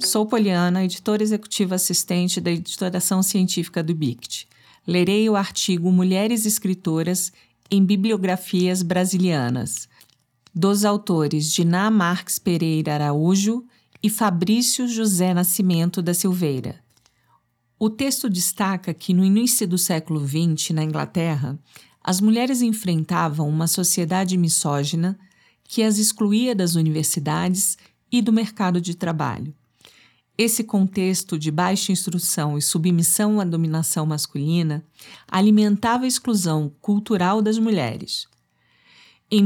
Sou Poliana, editora executiva assistente da editoração científica do IBICT. Lerei o artigo Mulheres Escritoras em Bibliografias Brasilianas, dos autores Diná Marques Pereira Araújo e Fabrício José Nascimento da Silveira. O texto destaca que no início do século XX, na Inglaterra, as mulheres enfrentavam uma sociedade misógina que as excluía das universidades e do mercado de trabalho. Esse contexto de baixa instrução e submissão à dominação masculina alimentava a exclusão cultural das mulheres. Em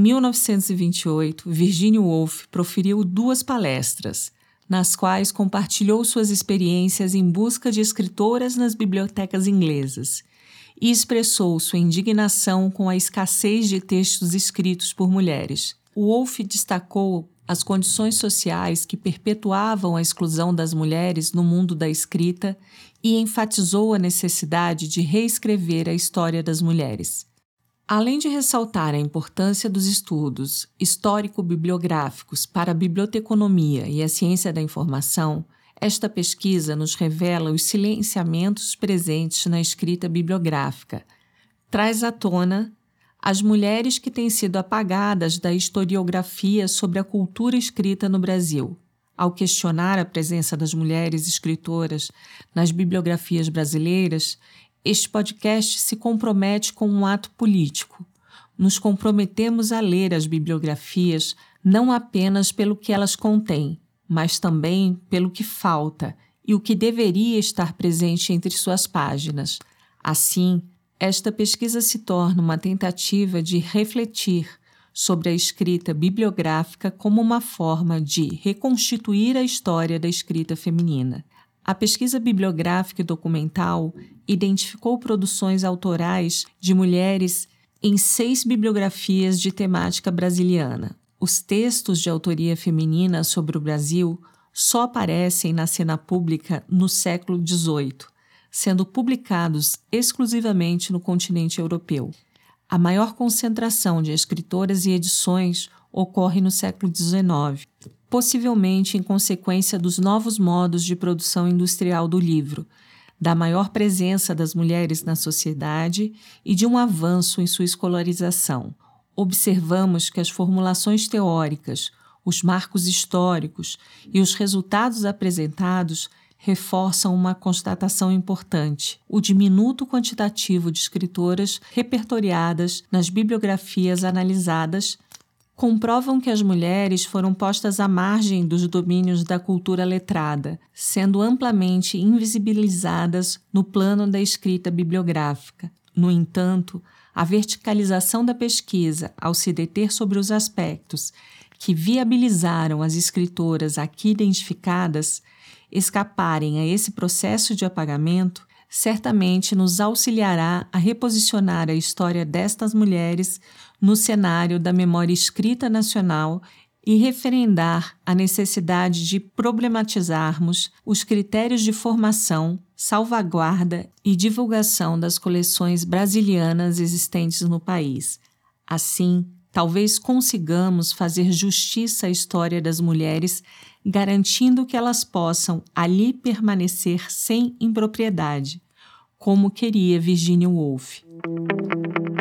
1928, Virginia Woolf proferiu 2 palestras, nas quais compartilhou suas experiências em busca de escritoras nas bibliotecas inglesas e expressou sua indignação com a escassez de textos escritos por mulheres. Woolf destacou as condições sociais que perpetuavam a exclusão das mulheres no mundo da escrita e enfatizou a necessidade de reescrever a história das mulheres. Além de ressaltar a importância dos estudos histórico-bibliográficos para a biblioteconomia e a ciência da informação, esta pesquisa nos revela os silenciamentos presentes na escrita bibliográfica. Traz à tona as mulheres que têm sido apagadas da historiografia sobre a cultura escrita no Brasil. Ao questionar a presença das mulheres escritoras nas bibliografias brasileiras, este podcast se compromete com um ato político. Nos comprometemos a ler as bibliografias não apenas pelo que elas contêm, mas também pelo que falta e o que deveria estar presente entre suas páginas. Assim, esta pesquisa se torna uma tentativa de refletir sobre a escrita bibliográfica como uma forma de reconstituir a história da escrita feminina. A pesquisa bibliográfica e documental identificou produções autorais de mulheres em 6 bibliografias de temática brasiliana. Os textos de autoria feminina sobre o Brasil só aparecem na cena pública no século XVIII, sendo publicados exclusivamente no continente europeu. A maior concentração de escritoras e edições ocorre no século XIX, possivelmente em consequência dos novos modos de produção industrial do livro, da maior presença das mulheres na sociedade e de um avanço em sua escolarização. Observamos que as formulações teóricas, os marcos históricos e os resultados apresentados reforçam uma constatação importante. O diminuto quantitativo de escritoras repertoriadas nas bibliografias analisadas comprovam que as mulheres foram postas à margem dos domínios da cultura letrada, sendo amplamente invisibilizadas no plano da escrita bibliográfica. No entanto, a verticalização da pesquisa, ao se deter sobre os aspectos que viabilizaram as escritoras aqui identificadas escaparem a esse processo de apagamento, certamente nos auxiliará a reposicionar a história destas mulheres no cenário da memória escrita nacional e referendar a necessidade de problematizarmos os critérios de formação, salvaguarda e divulgação das coleções brasilianas existentes no país. Assim, talvez consigamos fazer justiça à história das mulheres, garantindo que elas possam ali permanecer sem impropriedade, como queria Virginia Woolf.